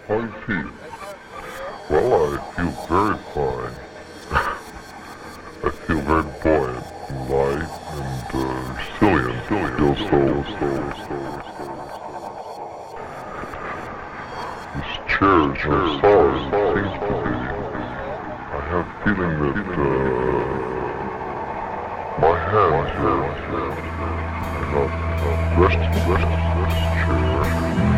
How you feel? Well, I feel very fine. I feel very buoyant and light and resilient. This chair is not solid, it seems to be. I have a feeling that my hands are not resting this chair.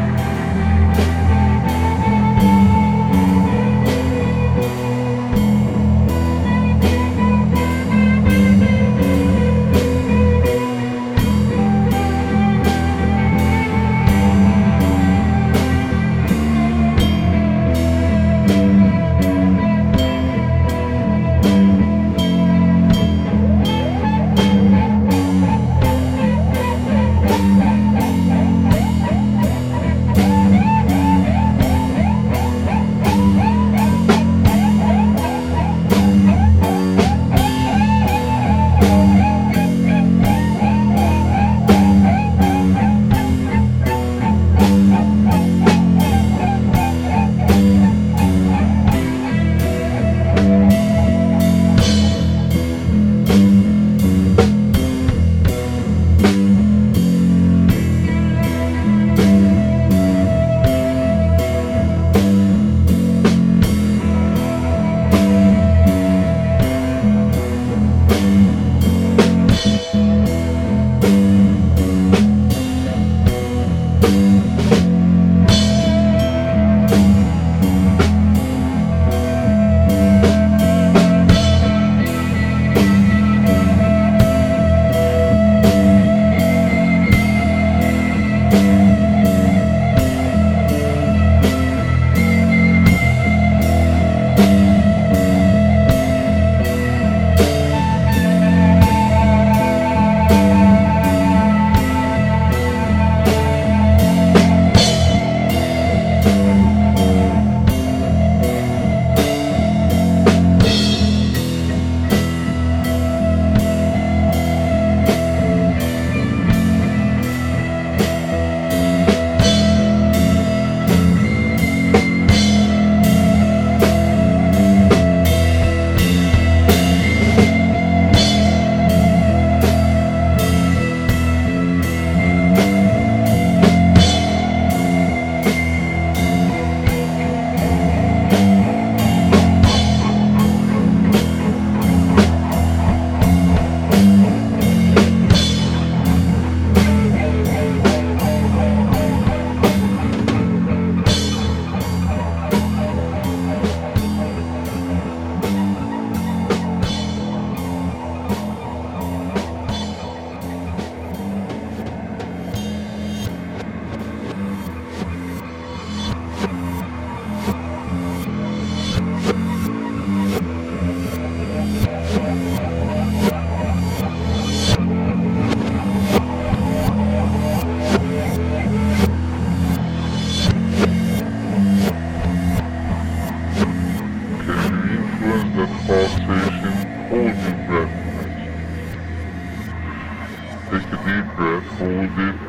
Take a deep breath, hold it.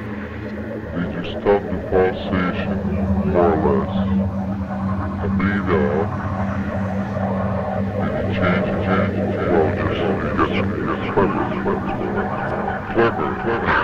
Did you stop the pulsation, more or less? And breathe out. Did you change it? Well, just, you get clever.